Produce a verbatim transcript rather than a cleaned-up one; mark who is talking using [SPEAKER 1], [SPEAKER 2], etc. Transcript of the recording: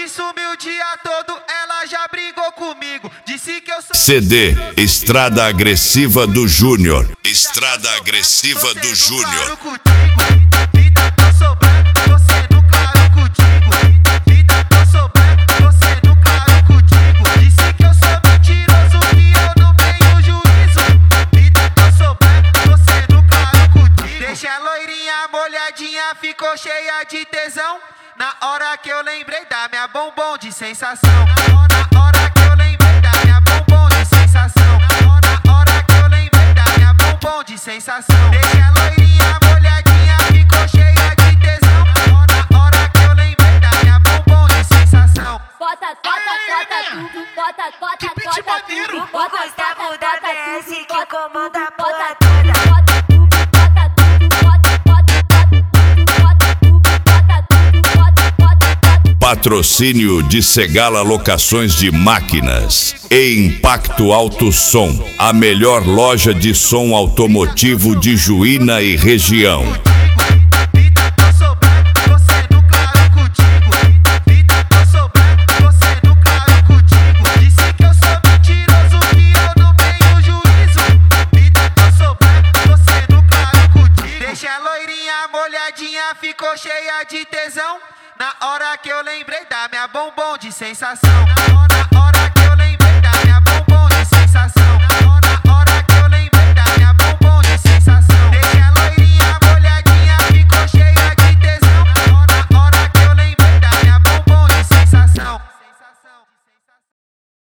[SPEAKER 1] e sumiu o dia todo, ela já brigou comigo. Disse que eu sou
[SPEAKER 2] C D Estrada Agressiva do Júnior. Estrada Agressiva do Júnior.
[SPEAKER 1] Vida tô sobrando, você no claro contigo. Vida tô sobrando, você no claro contigo. Disse que eu sou mentiroso, que eu não tenho juízo. Vida tô sobrando, você no claro contigo. Deixa a loirinha molhadinha, ficou cheia de tesão. Na hora que eu lembrei da minha bombom de sensação. Na hora que eu lembrei da minha bombom de sensação. Na hora que eu lembrei da minha bombom de sensação. Deixa a loirinha molhadinha, ficou cheia de tesão. Na hora que eu lembrei da minha bombom de sensação.
[SPEAKER 3] Bota, bota, bota tudo, bota, bota, bota tudo.
[SPEAKER 4] O Gustavo da B S que comanda a porra
[SPEAKER 3] Bota
[SPEAKER 4] toda.
[SPEAKER 3] tudo, bota tudo, bota tudo, bota, bota, bota tudo, bota tudo, bota, bota, bota.
[SPEAKER 2] Patrocínio de Segala Locações de Máquinas e Impacto Alto Som, a melhor loja de som automotivo de Juína e região.
[SPEAKER 1] Vida tô sobrando, você no claro contigo. Vida tô sobrando, você no claro contigo. Disse que eu sou mentiroso, que eu não tenho juízo. Vida tô sobrando, você no claro contigo. Deixa a loirinha molhadinha, ficou cheia de tesão. Na hora que eu lembrei da minha bombom de sensação. Na hora